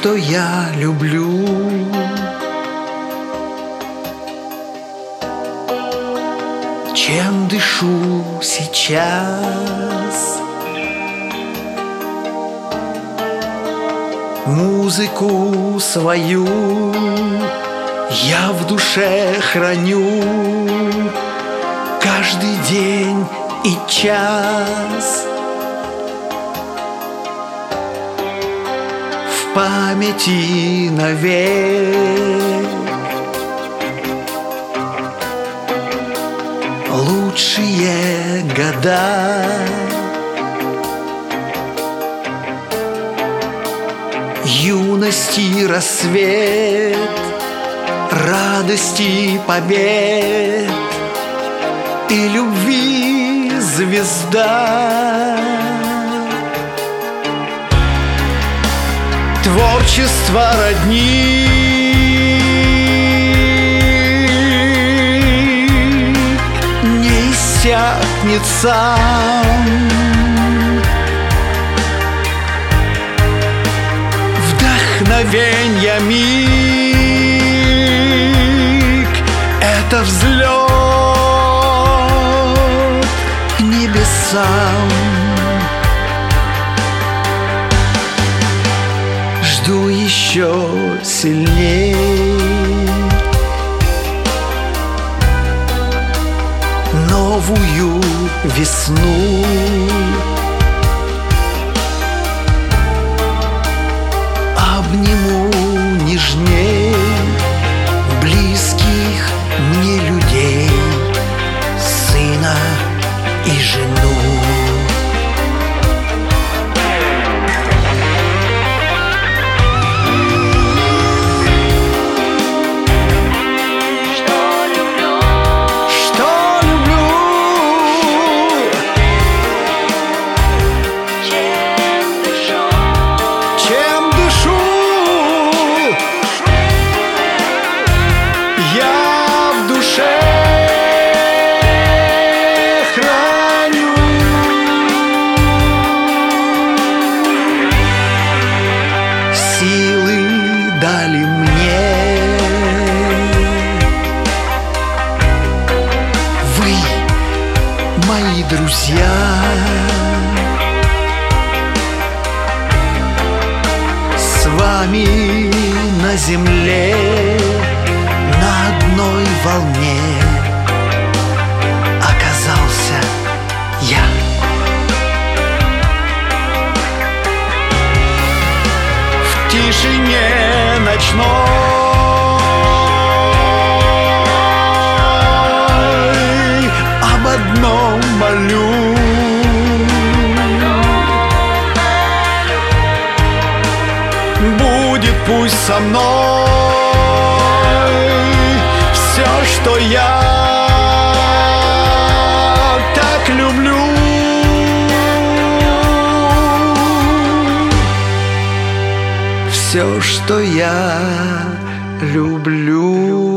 что я люблю. Чем дышу сейчас, музыку свою я в душе храню. Каждый день и час в памяти навек. Лучшие года юности рассвет, радости побед и любви звезда. Творчество родни, не иссякнет сам. Вдохновенья миг — это взлет к небесам. Жду еще сильней новую весну. Обниму нежней близких мне людей, сына и жену. Силы дали мне вы, мои друзья. С вами на земле на одной волне оказался я. В тишине ночной об одном молю: будет пусть со мной все, что я так люблю. Все, что я люблю.